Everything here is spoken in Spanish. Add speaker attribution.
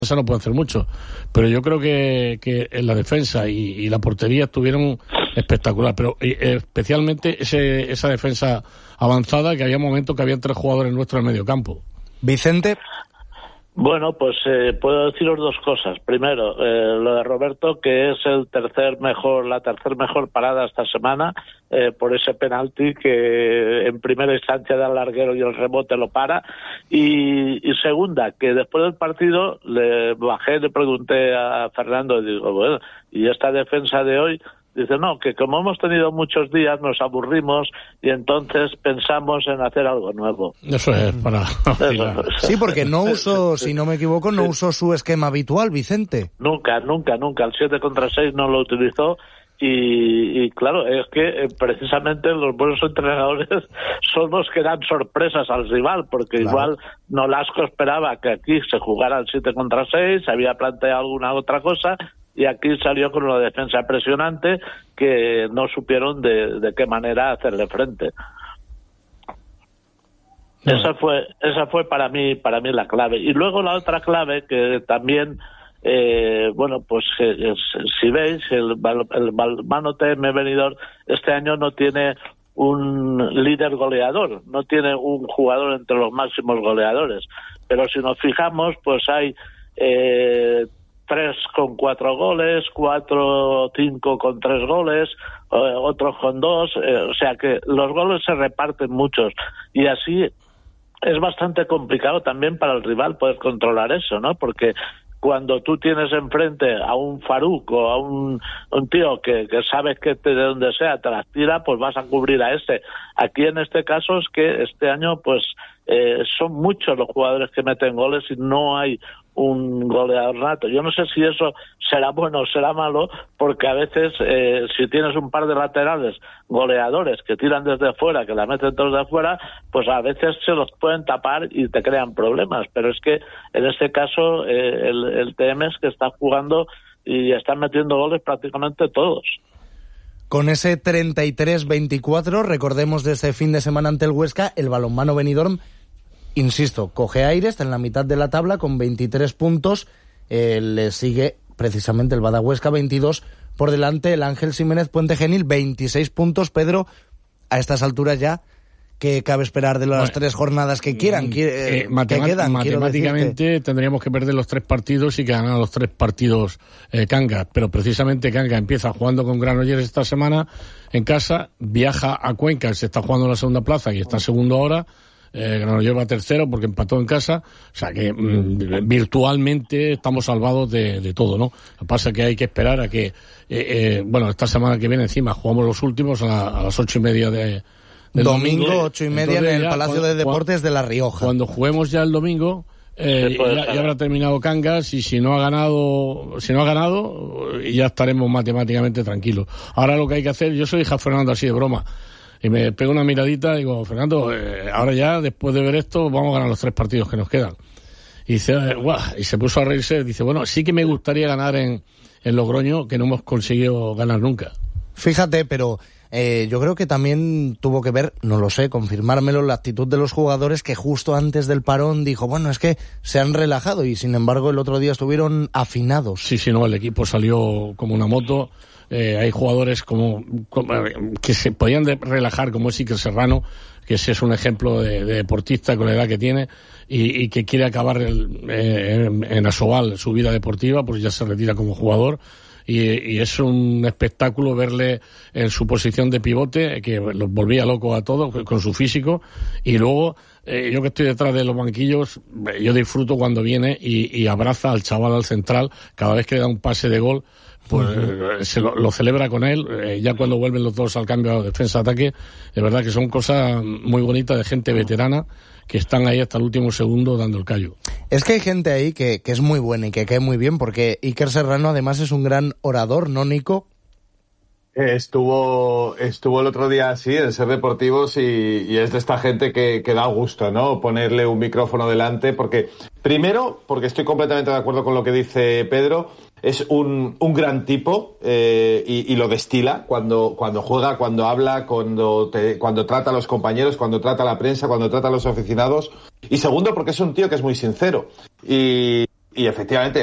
Speaker 1: no puede hacer mucho, pero yo creo que en la defensa y la portería estuvieron espectacular, pero especialmente esa defensa avanzada, que había momentos que había 3 jugadores nuestros en el medio campo.
Speaker 2: Vicente.
Speaker 3: Bueno, pues puedo deciros 2 cosas. Primero, lo de Roberto, que es la tercer mejor parada esta semana, por ese penalti que en primera instancia da el larguero y el rebote lo para. Y segunda, que después del partido le bajé, le pregunté a Fernando y digo, bueno, ¿y esta defensa de hoy? Dice, no, que como hemos tenido muchos días nos aburrimos y entonces pensamos en hacer algo nuevo.
Speaker 1: Eso es para...
Speaker 2: Sí, porque no usó, si no me equivoco, no usó su esquema habitual, Vicente.
Speaker 3: Nunca. El 7 contra 6 no lo utilizó y claro, es que precisamente los buenos entrenadores son los que dan sorpresas al rival, porque claro, igual Nolasco esperaba que aquí se jugara el 7 contra 6, había planteado alguna otra cosa... Y aquí salió con una defensa impresionante que no supieron de qué manera hacerle frente. No. Esa fue para mí la clave. Y luego la otra clave que también, si veis, el Balonmano TM Benidorm este año no tiene un líder goleador, no tiene un jugador entre los máximos goleadores. Pero si nos fijamos, pues hay 3 con 4 goles, 4 o 5 con 3 goles, otros con 2, o sea que los goles se reparten muchos y así es bastante complicado también para el rival poder controlar eso, ¿no? Porque cuando tú tienes enfrente a un Faruk o a un tío que sabes que de donde sea te las tira, pues vas a cubrir a ese. Aquí en este caso es que este año pues son muchos los jugadores que meten goles y no hay un goleador nato. Yo no sé si eso será bueno o será malo, porque a veces si tienes un par de laterales goleadores que tiran desde fuera, que la meten todos de fuera, pues a veces se los pueden tapar y te crean problemas, pero es que en este caso el TM es que está jugando y están metiendo goles prácticamente todos.
Speaker 2: Con ese 33-24, recordemos de este fin de semana ante el Huesca, el Balonmano Benidorm, insisto, coge aire, está en la mitad de la tabla con 23 puntos, le sigue precisamente el Bada Huesca 22, por delante el Ángel Ximénez Puente Genil 26 puntos. Pedro, a estas alturas ya, ¿qué cabe esperar de las 3 jornadas que quedan? Que quedan,
Speaker 1: matemáticamente tendríamos que perder los 3 partidos y que ganar los 3 partidos Cangas, pero precisamente Cangas empieza jugando con Granollers esta semana en casa, viaja a Cuenca, se está jugando en la segunda plaza y está segundo ahora. Granollers va tercero porque empató en casa, o sea que virtualmente estamos salvados de todo, ¿no? Lo que pasa es que hay que esperar a que esta semana que viene encima jugamos los últimos a las 8:30 del
Speaker 2: domingo 8:30 en el Palacio de Deportes de La Rioja.
Speaker 1: Cuando juguemos ya el domingo ya habrá terminado Cangas y si no ha ganado ya estaremos matemáticamente tranquilos. Ahora lo que hay que hacer, yo soy hija Fernando así de broma, y me pego una miradita y digo, Fernando, ahora ya, después de ver esto, vamos a ganar los 3 partidos que nos quedan. Y dice, y se puso a reírse, dice, bueno, sí que me gustaría ganar en Logroño, que no hemos conseguido ganar nunca.
Speaker 2: Fíjate, pero yo creo que también tuvo que ver, no lo sé, confirmármelo, la actitud de los jugadores que justo antes del parón dijo, bueno, es que se han relajado y sin embargo el otro día estuvieron afinados.
Speaker 1: Sí, no, el equipo salió como una moto. Hay jugadores como que se podían relajar, como es Iker Serrano, que ese es un ejemplo de deportista con la edad que tiene y que quiere acabar en Asobal su vida deportiva, pues ya se retira como jugador. Y es un espectáculo verle en su posición de pivote, que los volvía loco a todos con su físico. Y luego, yo que estoy detrás de los banquillos, yo disfruto cuando viene y abraza al chaval, al central, cada vez que le da un pase de gol, pues se lo celebra con él. Ya cuando vuelven los dos al cambio de defensa-ataque, de verdad que son cosas muy bonitas de gente veterana que están ahí hasta el último segundo dando el callo.
Speaker 2: Es que hay gente ahí que es muy buena y que cae muy bien, porque Iker Serrano además es un gran orador, ¿no, Nico?
Speaker 4: Estuvo el otro día así en Ser Deportivos y es de esta gente que da gusto, ¿no? Ponerle un micrófono delante, porque estoy completamente de acuerdo con lo que dice Pedro, es un gran tipo y lo destila cuando juega, cuando habla, cuando trata a los compañeros, cuando trata a la prensa, cuando trata a los aficionados. Y segundo, porque es un tío que es muy sincero. Y y efectivamente